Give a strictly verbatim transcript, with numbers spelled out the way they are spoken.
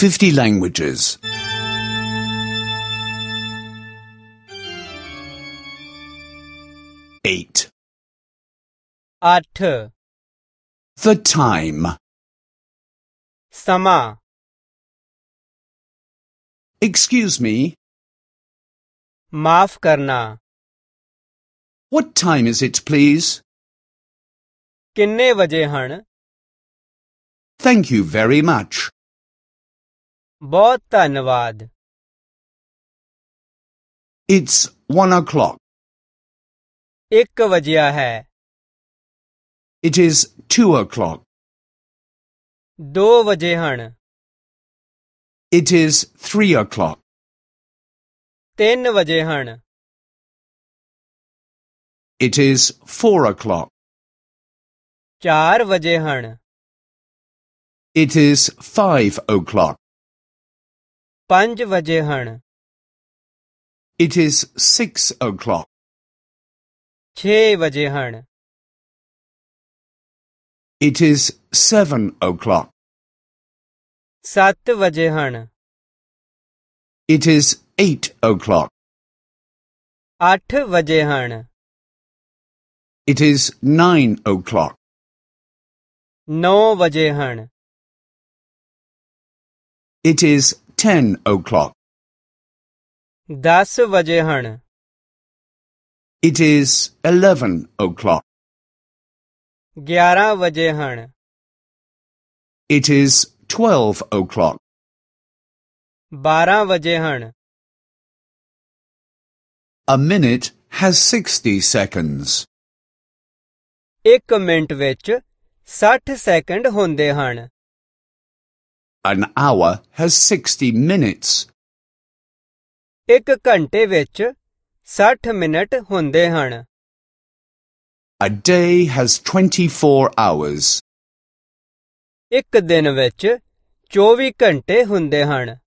fifty languages. eight. ਅੱਠ The time. ਸਮਾਂ Excuse me, ਮਾਫ਼ ਕਰਨਾ what time is it, please? ਕਿੰਨੇ ਵਜੇ ਹਨ Thank you very much. ਬਹੁਤ ਧੰਨਵਾਦ It's one o'clock. ਇੱਕ ਵਜਿਆ ਹੈ It is two o'clock. ਦੋ ਵਜੇ ਹਨ It is three o'clock. ਤਿੰਨ ਵਜੇ ਹਨ It is four o'clock. ਚਾਰ ਵਜੇ ਹਨ It is five o'clock. ਪੰਜ ਵਜੇ ਹਨ It is six o'clock. ਛੇ ਵਜੇ ਹਨ It is seven o'clock. ਸੱਤ ਵਜੇ ਹਨ It is eight o'clock. ਅੱਠ ਵਜੇ ਹਨ It is nine o'clock. ਨੌ ਵਜੇ ਹਨ It is ten o'clock. ਦਸ ਵਜੇ ਹਨ It is eleven o'clock. ਗਿਆਰਾਂ ਵਜੇ ਹਨ It is twelve o'clock. ਬਾਰਾਂ ਵਜੇ ਹਨ A minute has sixty seconds. ਇੱਕ ਮਿੰਟ ਵਿੱਚ ਸੱਠ ਸੈਕਿੰਡ ਹੁੰਦੇ ਹਨ An hour has sixty minutes. ਇੱਕ ਘੰਟੇ ਵਿੱਚ ਸੱਠ ਮਿੰਟ ਹੁੰਦੇ ਹਨ A day has twenty-four hours. ਇੱਕ ਦਿਨ ਵਿੱਚ ਚੌਵੀ ਘੰਟੇ ਹੁੰਦੇ ਹਨ